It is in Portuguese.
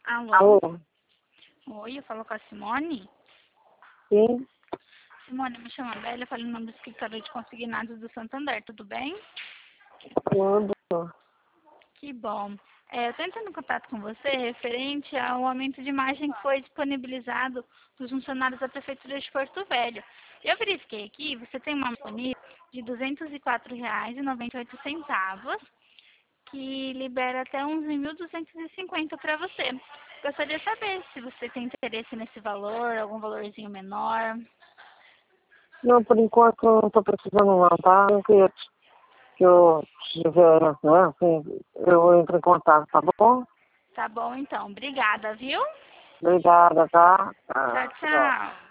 Alô? Alô? Oi, eu falo com a Simone. Sim, Simone, me chama Bélia, eu falo em nome do escritório de consignados do Santander, tudo bem? tudo. Que bom. Eu estou entrando em contato com você referente ao aumento de imagem que foi disponibilizado dos funcionários da Prefeitura de Porto Velho. Eu verifiquei aqui, você tem uma disponível de R$ 204,98, que libera até uns 1.250 para você. Gostaria de saber se você tem interesse nesse valor, algum valorzinho menor. Não, por enquanto não estou precisando não, tá? Eu queria que eu tiver, né, assim, eu entro em contato, tá bom? Tá bom, então. Obrigada, viu? Obrigada, tá? Tchau, Tchau. tchau.